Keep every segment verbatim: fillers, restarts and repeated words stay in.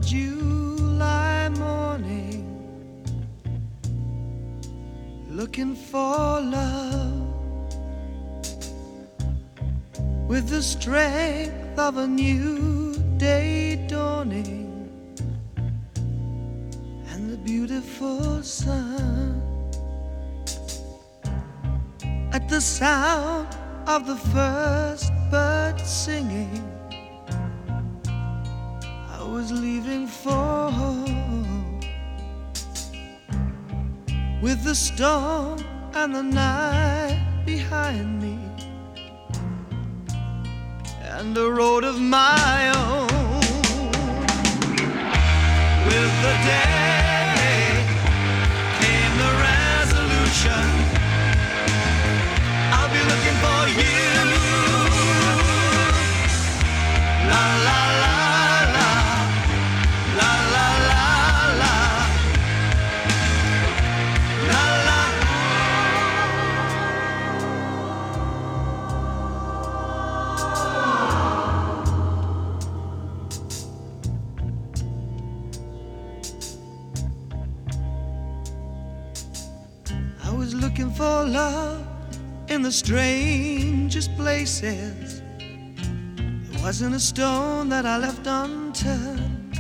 July morning, looking for love with the strength of a new day dawning and the beautiful sun. At the sound of the first bird singing, I was leaving for home, with the storm and the night behind me and a road of my own. With the day came the resolution, I'll be looking for you. La la la la, la la la la, la la. I was looking for love in the strangest places. There wasn't a stone that I left unturned.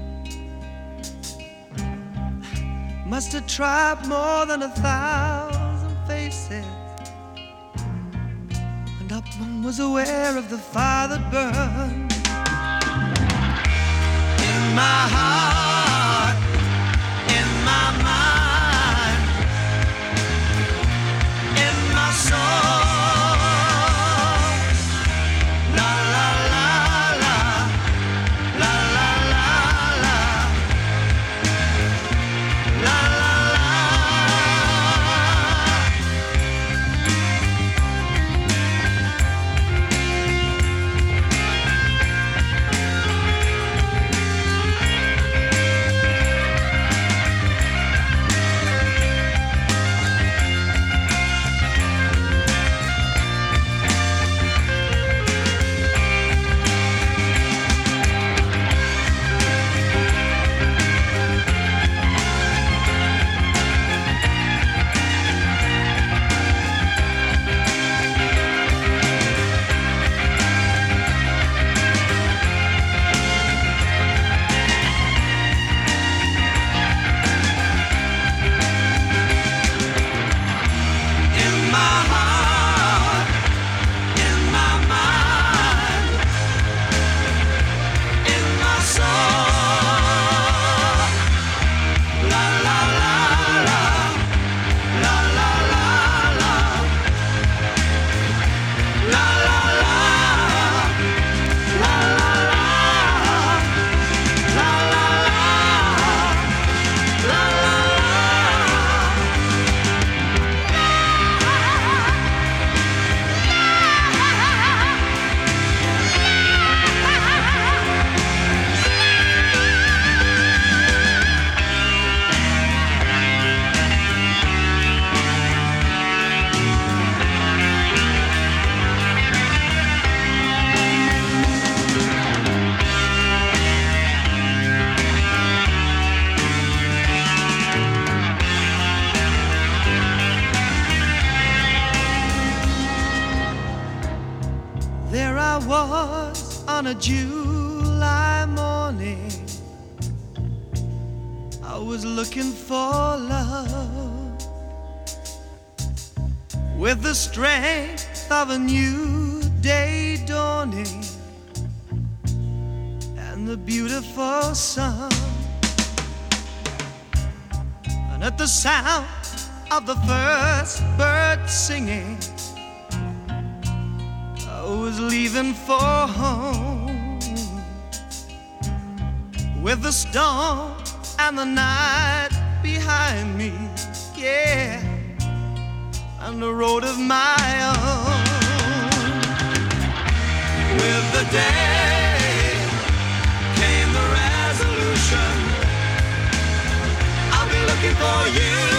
Must have tried more than a thousand faces, and up one was aware of the fire that burned in my heart, in my mind, in my soul. La la la la, la la la la, la la la. There I was on a July morning, I was looking for love with the strength of a new day dawning and the beautiful sun. And at the sound of the first bird singing, I was leaving for home, with the storm and the night behind me, yeah, and the road of my own. With the day came the resolution, I'll be looking for you.